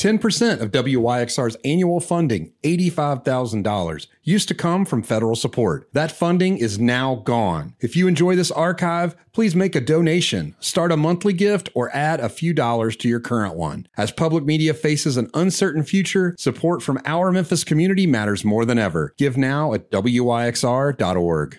10% of WYXR's annual funding, $85,000, used to come from federal support. That funding is now gone. If you enjoy this archive, please make a donation, start a monthly gift, or add a few dollars to your current one. As public media faces an uncertain future, support from our Memphis community matters more than ever. Give now at WYXR.org.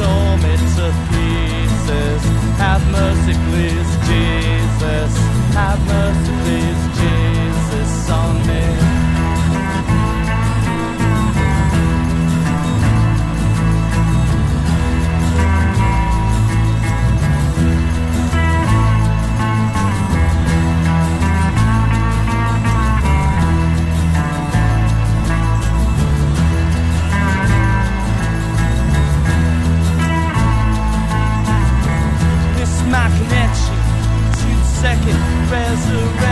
tore me to pieces. Have mercy, please, Jesus. Have mercy, please, Jesus, on me. My connection to second resurrection.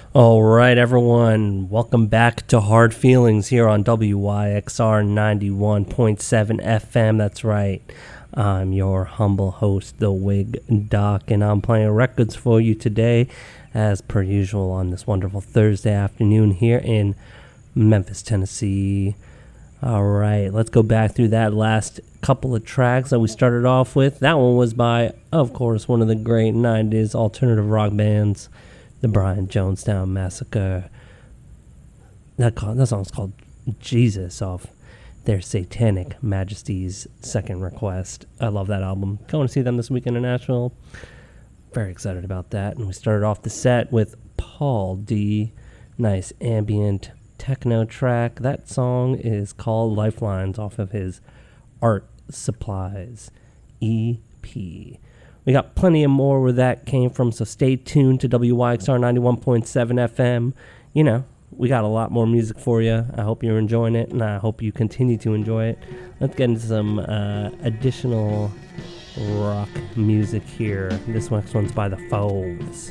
All right, everyone. Welcome back to Hard Feelings here on WYXR 91.7 FM. That's right. I'm your humble host, The Wig Doc, and I'm playing records for you today, as per usual, on this wonderful Thursday afternoon here in Memphis, Tennessee. All right, let's go back through that last couple of tracks that we started off with. That one was by, of course, one of the great 90s alternative rock bands, the Brian Jonestown Massacre. That song's called Jesus, off their Satanic Majesty's Second Request. I love that album. Going to see them this weekend in Nashville. Very excited about that. And we started off the set with Paul D. Nice ambient techno track. That song is called Lifelines, off of his Art Supplies EP. We got plenty of more where that came from, so stay tuned to WYXR 91.7 FM. You know, we got a lot more music for you. I hope you're enjoying it, and I hope you continue to enjoy it. Let's get into some additional rock music here. This next one's by The Foes.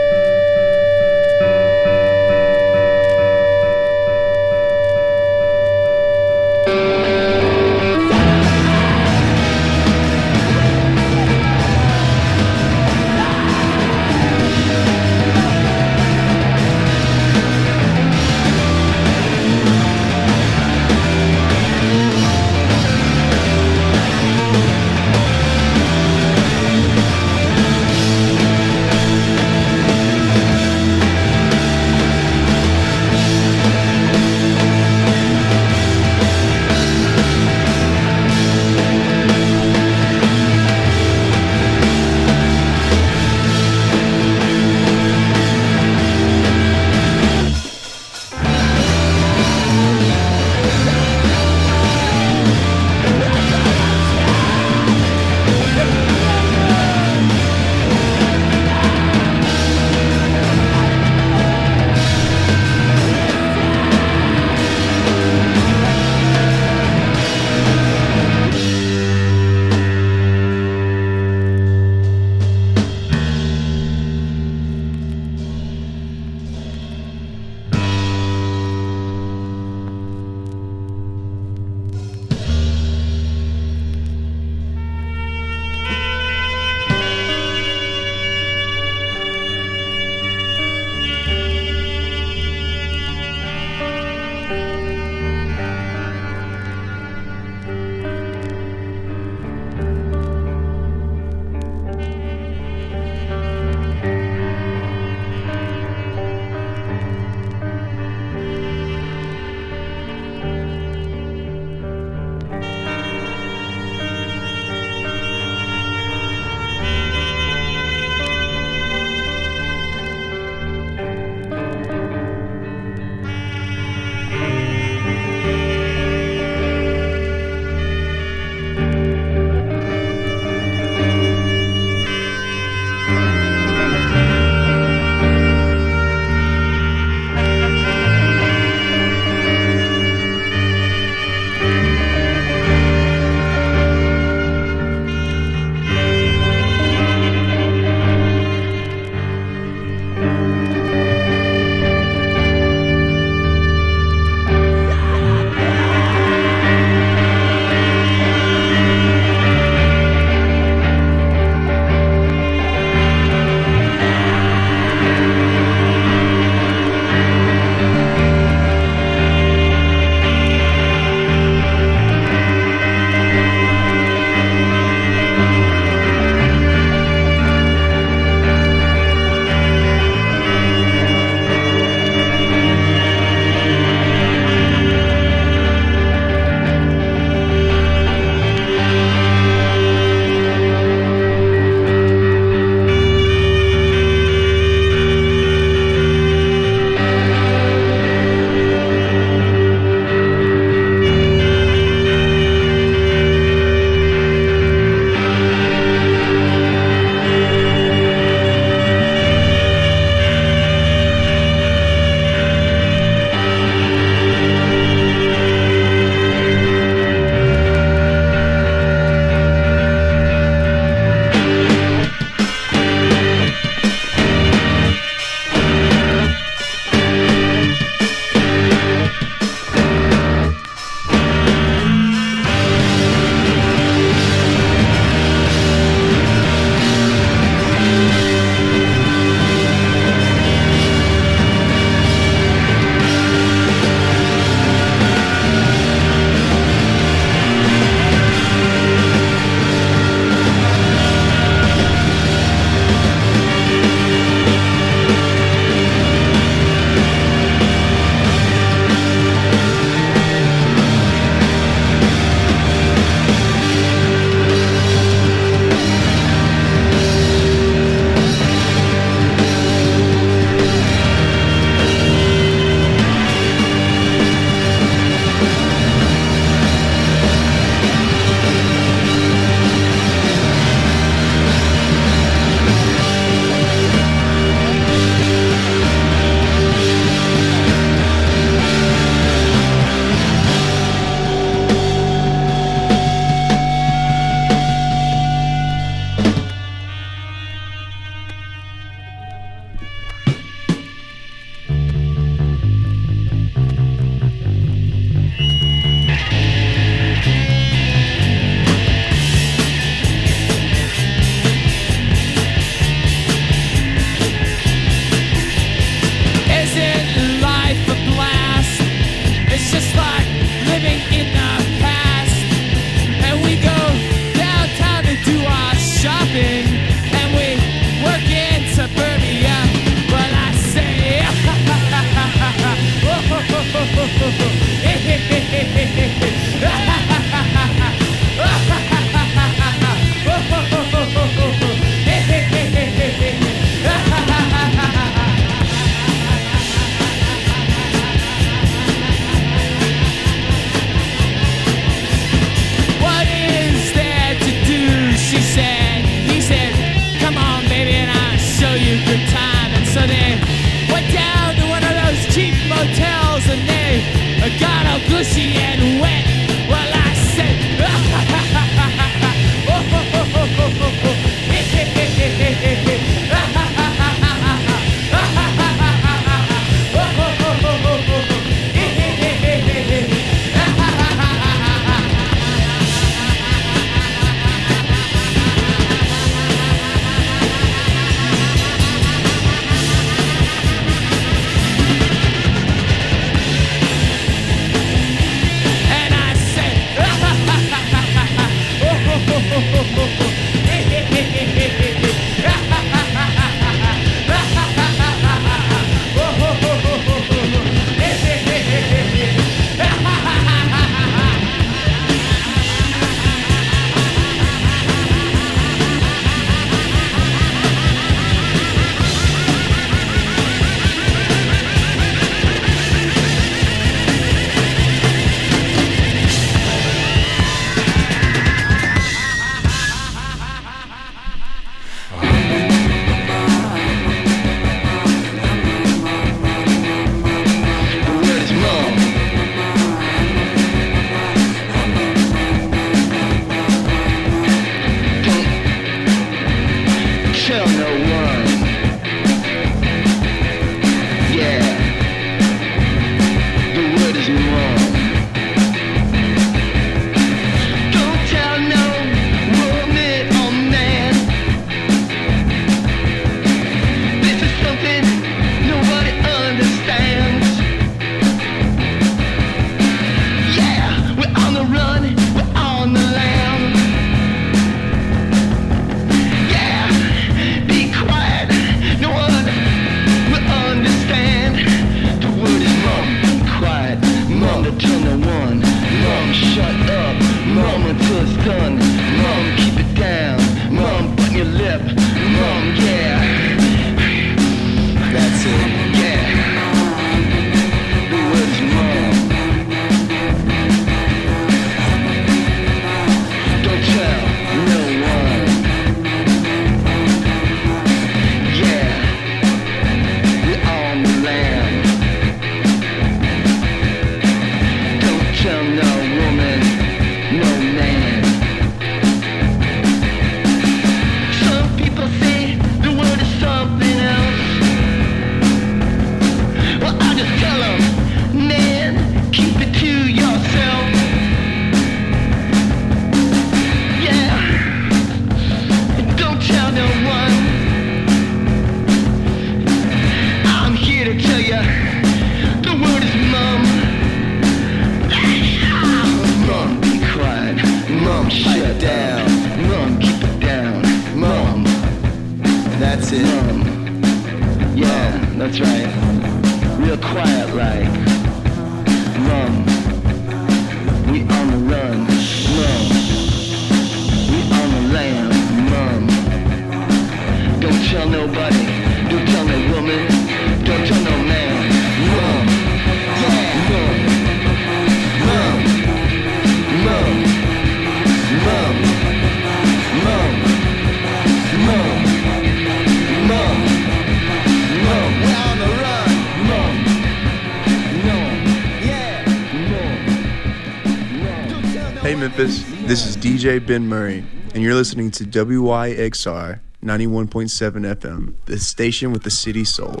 Memphis. This is DJ Ben Murray, and you're listening to WYXR 91.7 FM, the station with the city soul.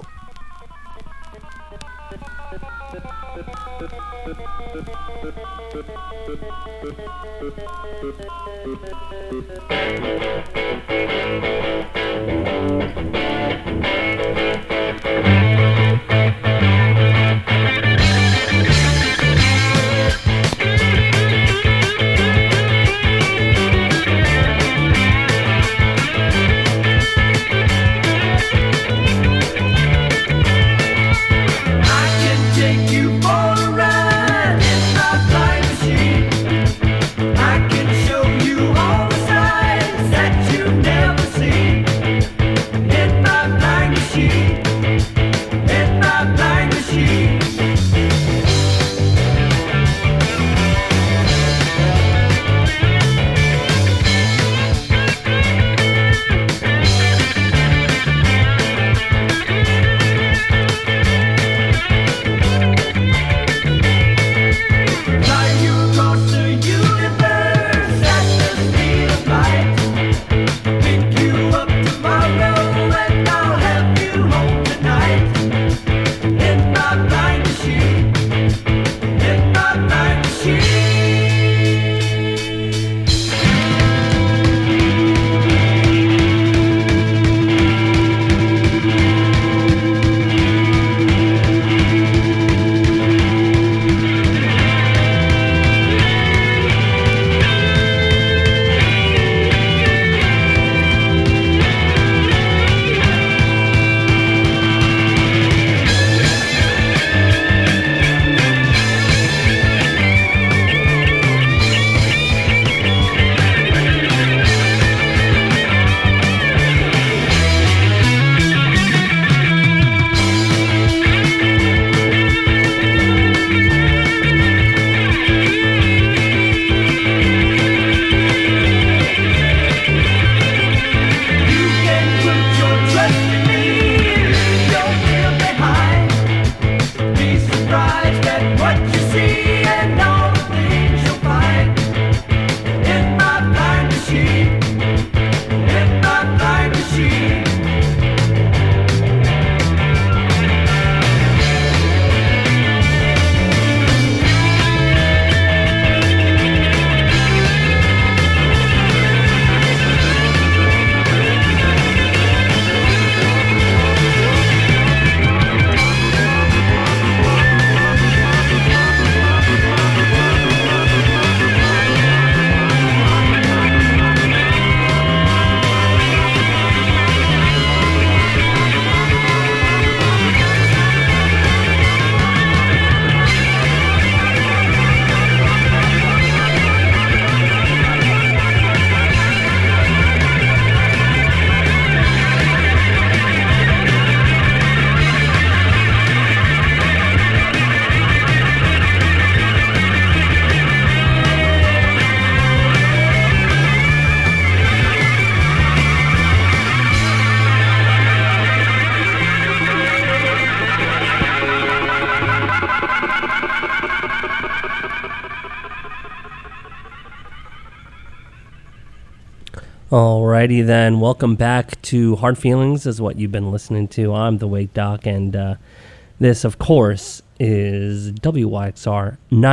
Alrighty then, welcome back to Hard Feelings is what you've been listening to. I'm the Wake Doc, and this, of course, is WYXR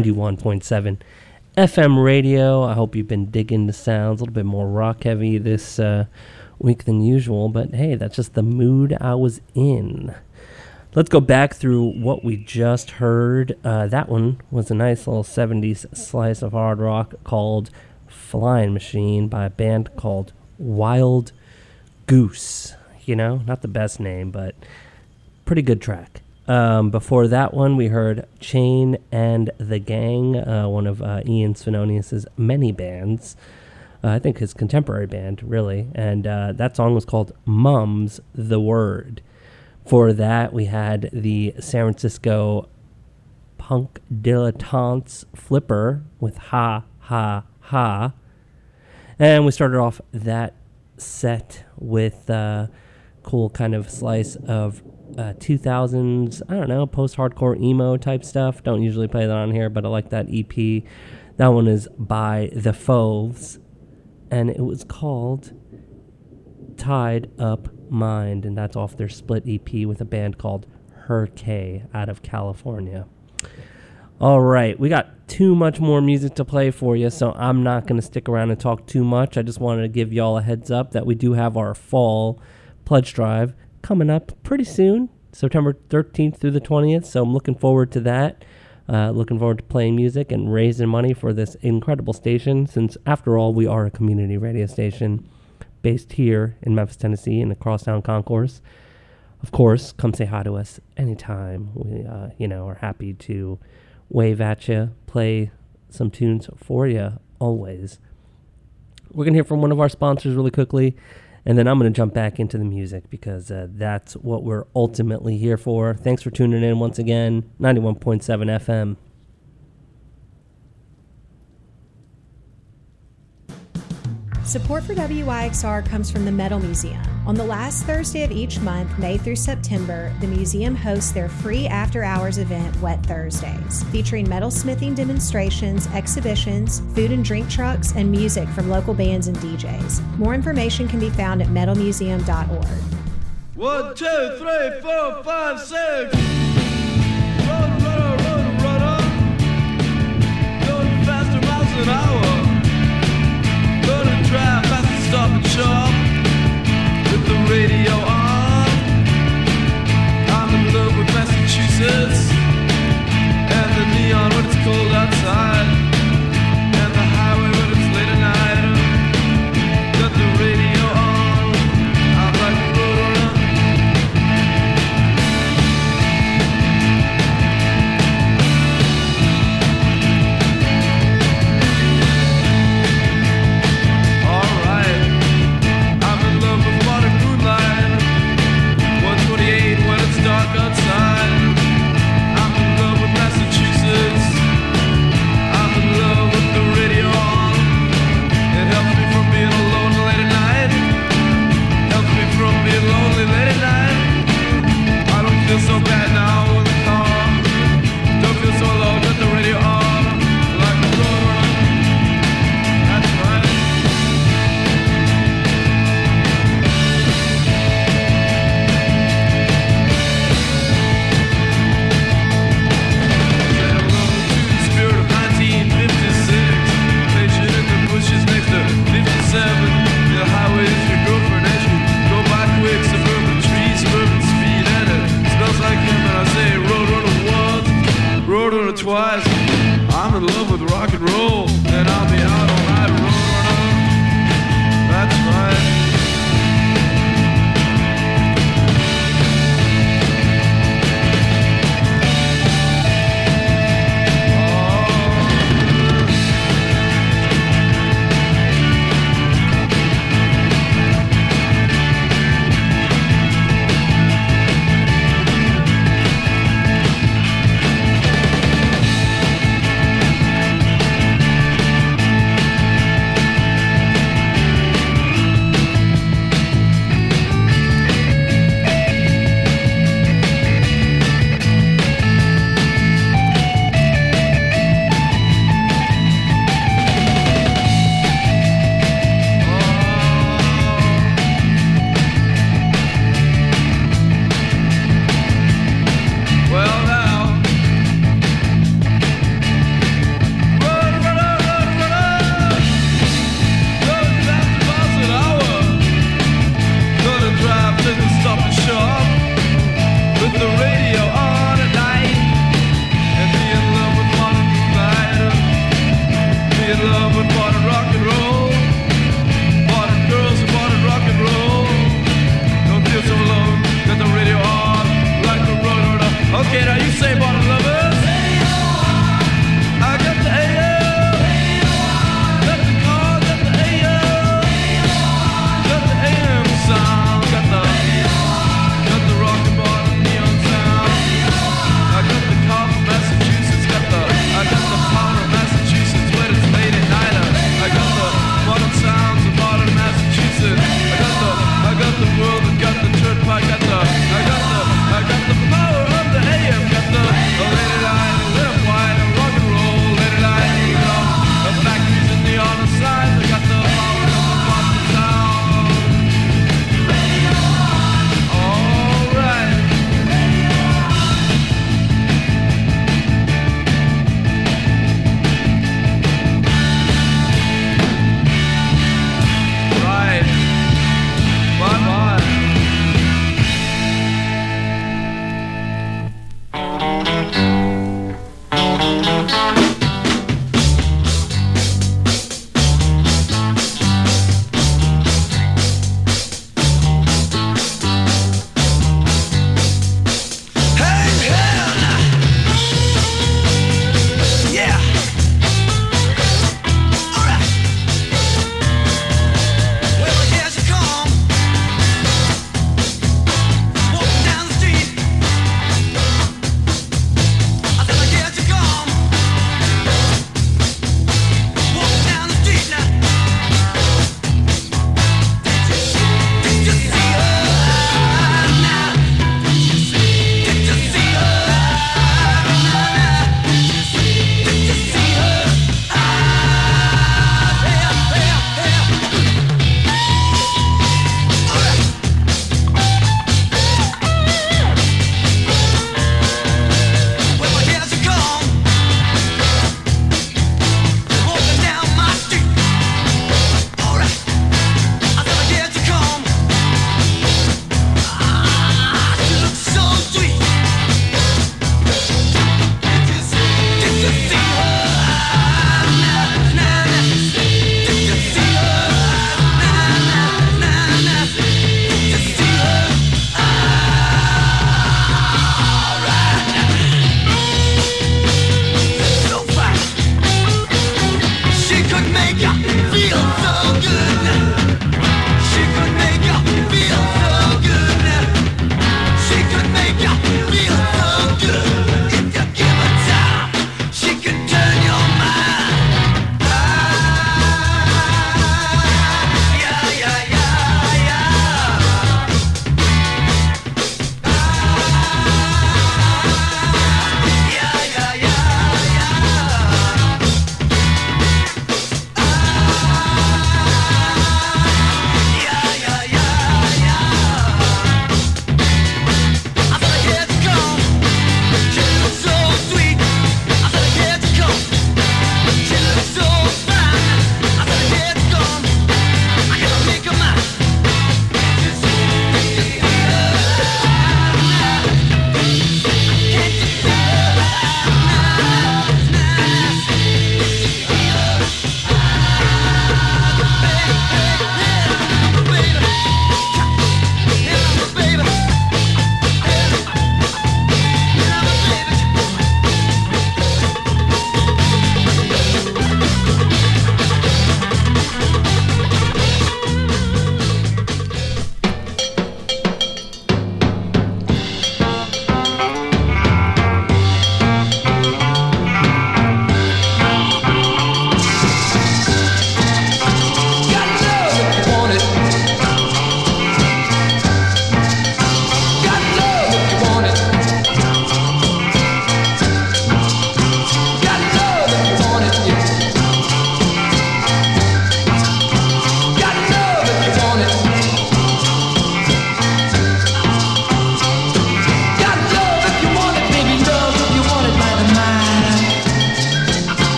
91.7 FM radio. I hope you've been digging the sounds, a little bit more rock heavy this week than usual, but hey, that's just the mood I was in. Let's go back through what we just heard. That one was a nice little 70s slice of hard rock called Flying Machine by a band called Wild Goose. You know, not the best name, but pretty good track. Before that one, we heard Chain and the Gang, one of Ian Svenonius's many bands. I think his contemporary band, really. And that song was called Mum's the Word. For that, we had the San Francisco punk dilettantes Flipper with Ha Ha Ha. And we started off that set with a cool kind of slice of 2000s, I don't know, post-hardcore emo type stuff. Don't usually play that on here, but I like that EP That one is by The Fauves, and it was called Tied Up Mind, and that's off their split EP with a band called Hurricane out of California. All right, we got too much more music to play for you, so I'm not going to stick around and talk too much. I just wanted to give y'all a heads up that we do have our fall pledge drive coming up pretty soon, September 13th through the 20th, so I'm looking forward to that. Looking forward to playing music and raising money for this incredible station, since after all, we are a community radio station based here in Memphis, Tennessee, in the Crosstown Concourse. Of course, come say hi to us anytime. We, are happy to wave at you, play some tunes for you always. We're going to hear from one of our sponsors really quickly, and then I'm going to jump back into the music because that's what we're ultimately here for. Thanks for tuning in once again. 91.7 FM. Support for WYXR comes from the Metal Museum. On the last Thursday of each month, May through September, the museum hosts their free after-hours event, Wet Thursdays, featuring metalsmithing demonstrations, exhibitions, food and drink trucks, and music from local bands and DJs. More information can be found at metalmuseum.org. 1, 2, 3, 4, 5, 6. Run, going faster miles an hour. Drive fast and stop and shop with the radio on. I'm in love with Massachusetts and the neon when it's cold outside, and the highway when it's late at night. Got the radio on. I'm like a roadrunner.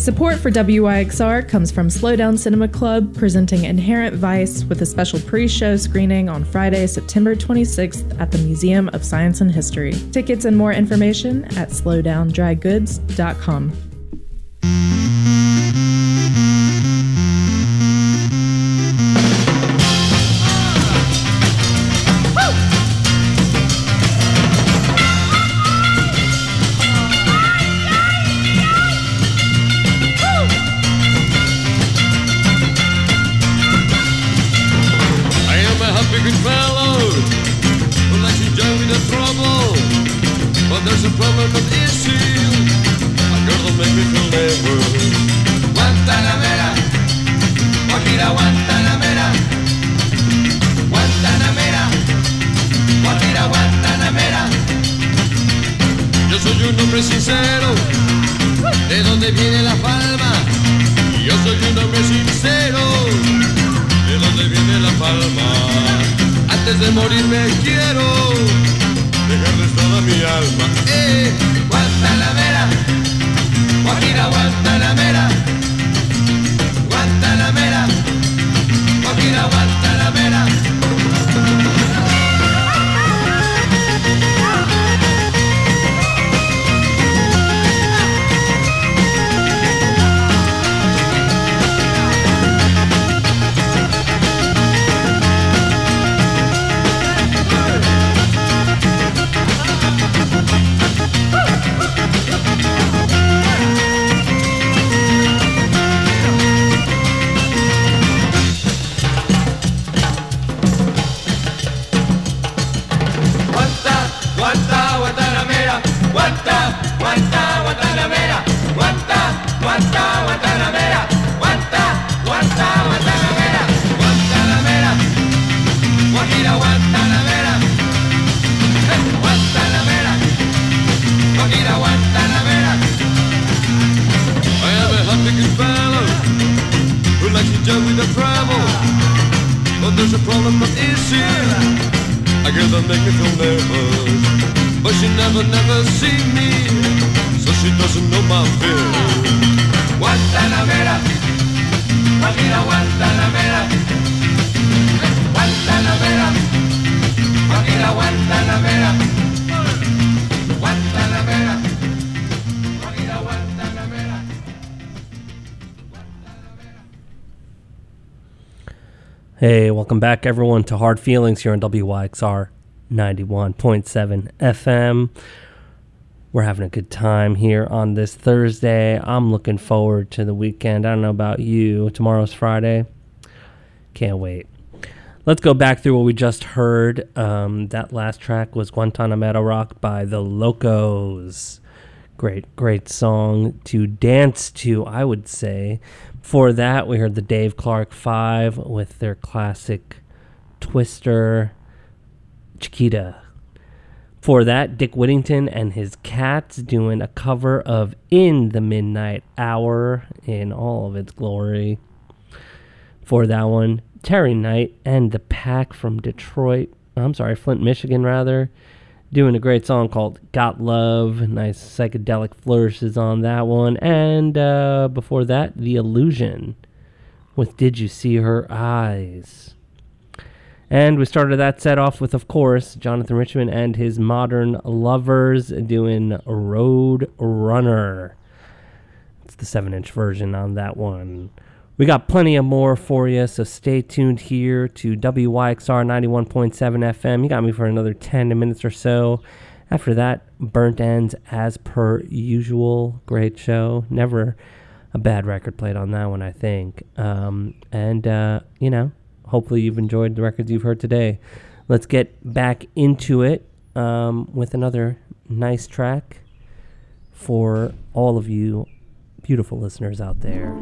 Support for WYXR comes from Slowdown Cinema Club, presenting Inherent Vice with a special pre-show screening on Friday, September 26th at the Museum of Science and History. Tickets and more information at slowdowndrygoods.com. There's a problem with issue. A girl will make me feel never. Guantanamera, Guajira, Guantanamera. Guantanamera, Guajira, Guantanamera. Yo soy un hombre sincero, de donde viene la palma. Yo soy un hombre sincero, de donde viene la palma. Antes de morir me quiero dejarles toda mi alma. Guantanamera, Guajira, Guantanamera. Guantanamera, Guajira, Guantanamera. There's a problem of issue. I guess that make me feel nervous, but she never see me, so she doesn't know my feelings. Guantanamera, Guajira, Guantanamera. Guantanamera, Guajira, Guantanamera. Guantanamera, Guajira, Guantanamera. Hey, welcome back everyone to Hard Feelings here on WYXR 91.7 FM. We're having a good time here on this Thursday. I'm looking forward to the weekend. I don't know about you. Tomorrow's Friday. Can't wait. Let's go back through what we just heard. That last track was Guantanamera Rock by the Locos. Great song to dance to, I would say. Before that, we heard the Dave Clark 5 with their classic Twister, Chiquita. For that, Dick Whittington and his Cats doing a cover of In the Midnight Hour in all of its glory. For that one, Terry Knight and the Pack from Flint, Michigan, doing a great song called Got Love. Nice psychedelic flourishes on that one. And before that, The Illusion with Did You See Her Eyes? And we started that set off with, of course, Jonathan Richman and his Modern Lovers doing Road Runner. It's the 7-inch version on that one. We got plenty of more for you, so stay tuned here to WYXR 91.7 FM. You got me for another 10 minutes or so. After that, Burnt Ends as per usual. Great show. Never a bad record played on that one, I think. Hopefully you've enjoyed the records you've heard today. Let's get back into it with another nice track for all of you beautiful listeners out there.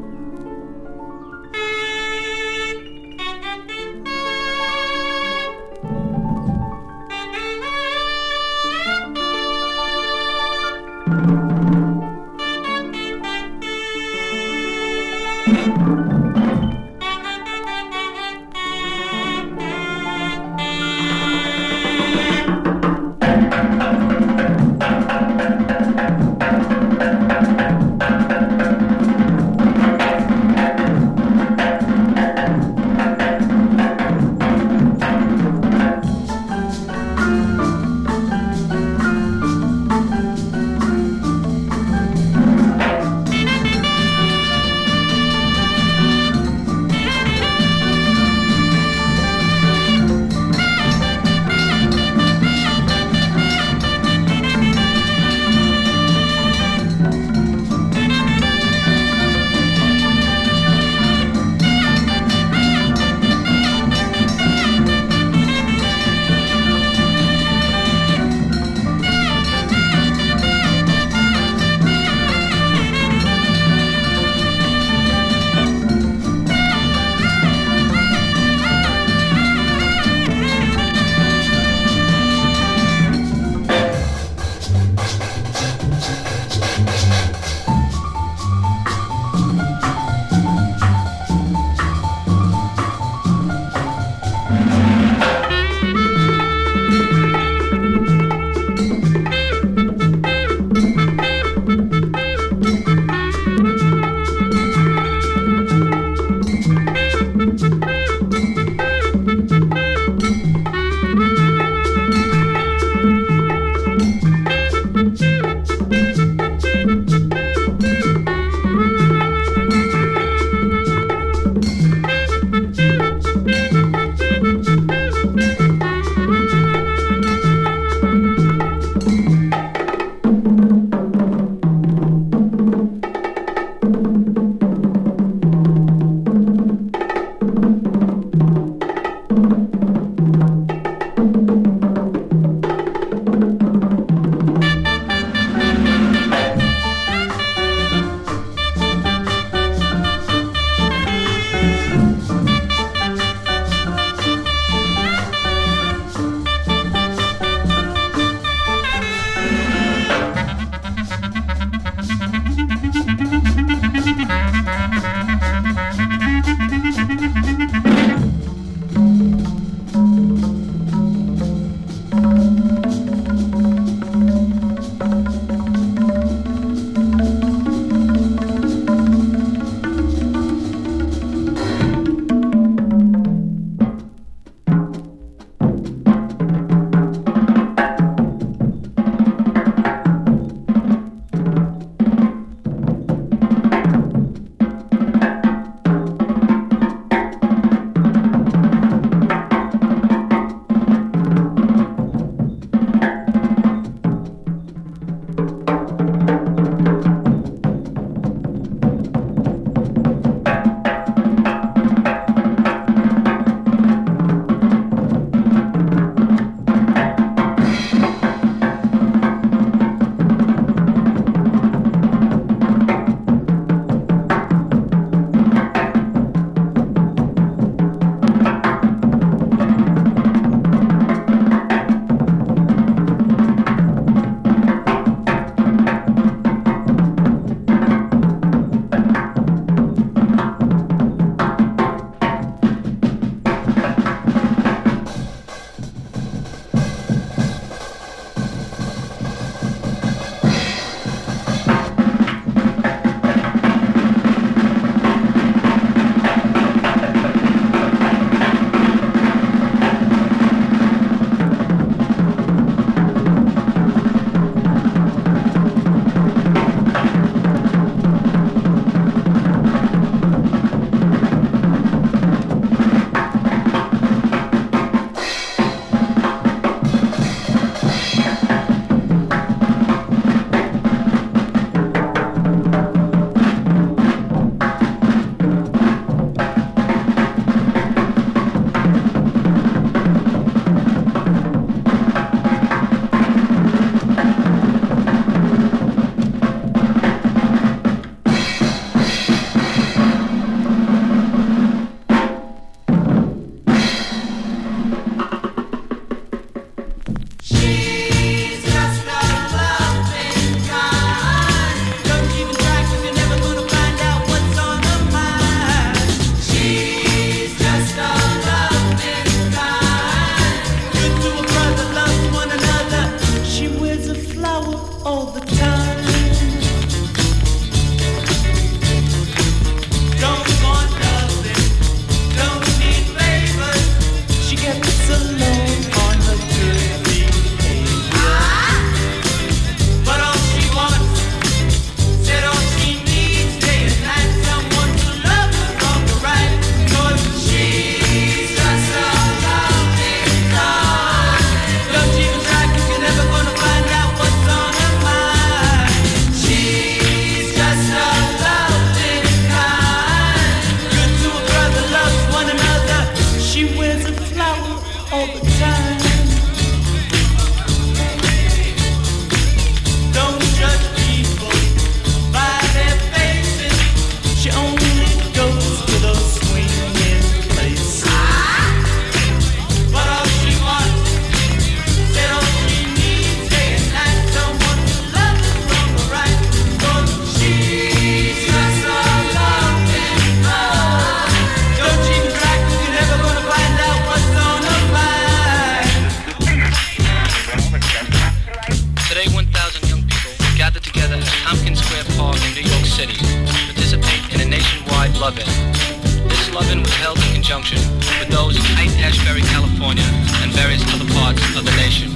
Love-In. This Love-In was held in conjunction with those in Haight-Ashbury, California, and various other parts of the nation.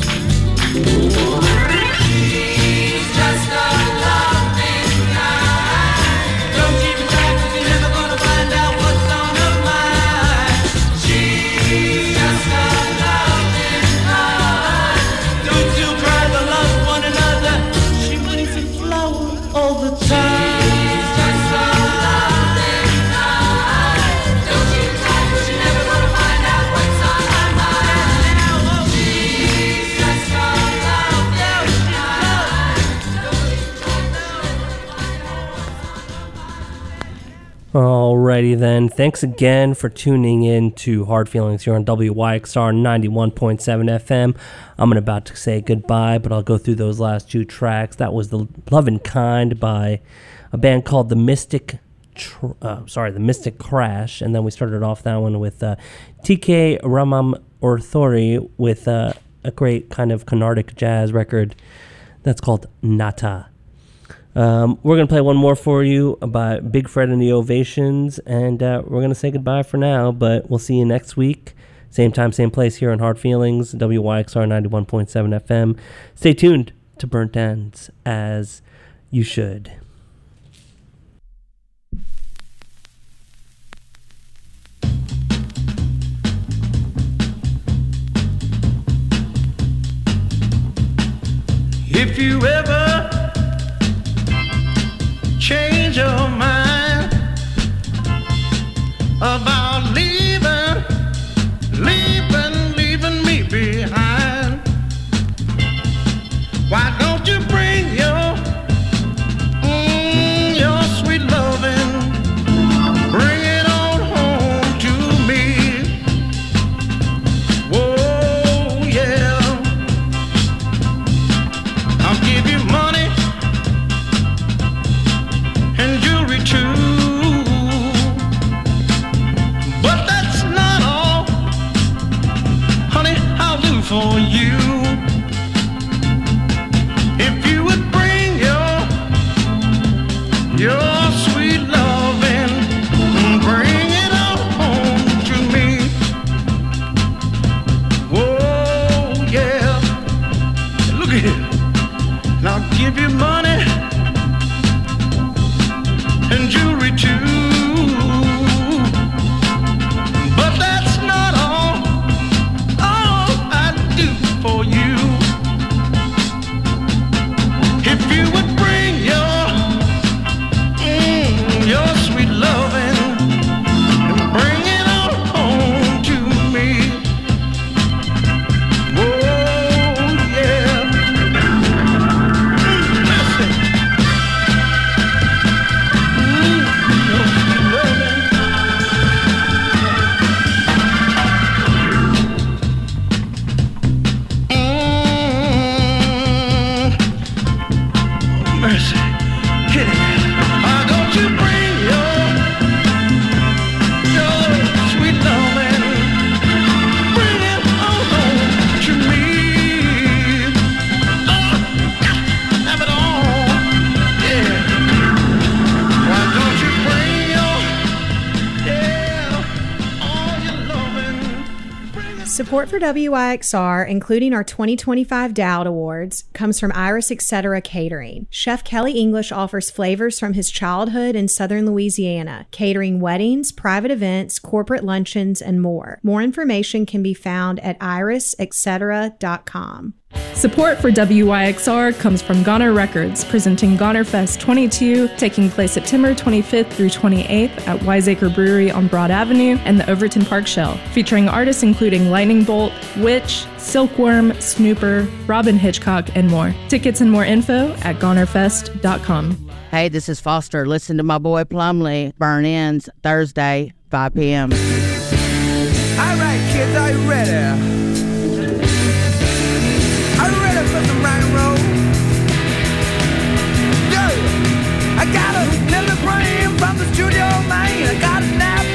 Just a loving night. Don't even try, 'cause you're never gonna find out what's on her mind. She's just a loving night. Don't you cry, they love one another. She makes it flower all the time. Alrighty then. Thanks again for tuning in to Hard Feelings here on WYXR 91.7 FM. I'm about to say goodbye, but I'll go through those last two tracks. That was The Lovin' Kind by a band called The Mystic Crash, and then we started off that one with TK Ramam Orthori with a great kind of Carnatic jazz record that's called Nata. We're going to play one more for you by Big Fred and the Ovations, and we're going to say goodbye for now, but we'll see you next week. Same time, same place here on Hard Feelings, WYXR 91.7 FM. Stay tuned to Burnt Ends, as you should. If you ever change your mind about leaving me behind, why don't you bring your sweet loving, bring it on home to me. Whoa, yeah, I'll give you money and jewelry too, but that's not all, honey, I'll do for you. If you would bring your sweet loving, bring it on home to me. Whoa, yeah, look at here, and I'll give you money and jewelry too, but that's not all I do for you. If you would bring your sweet loving and bring it on home to me. Whoa, yeah. Listen. Mercy, get it. Why don't you bring your sweet loving, bring it on home to me. Oh, have it all, yeah. Why don't you bring all your loving, bring it. Support for WYXR, including our 2025 Dowd Awards, comes from Iris Etc. Catering. Chef Kelly English offers flavors from his childhood in southern Louisiana, catering weddings, private events, corporate luncheons, and more. More information can be found at irisetc.com. Support for WYXR comes from Goner Records, presenting Goner Fest 22, taking place September 25th through 28th at Wiseacre Brewery on Broad Avenue and the Overton Park Shell, featuring artists including Lightning Bolt, Witch, Silkworm, Snooper, Robin Hitchcock, and more. Tickets and more info at gonerfest.com. Hey, this is Foster. Listen to my boy Plumley. Burn Ends, Thursday, 5 p.m. All right, kids, are you ready?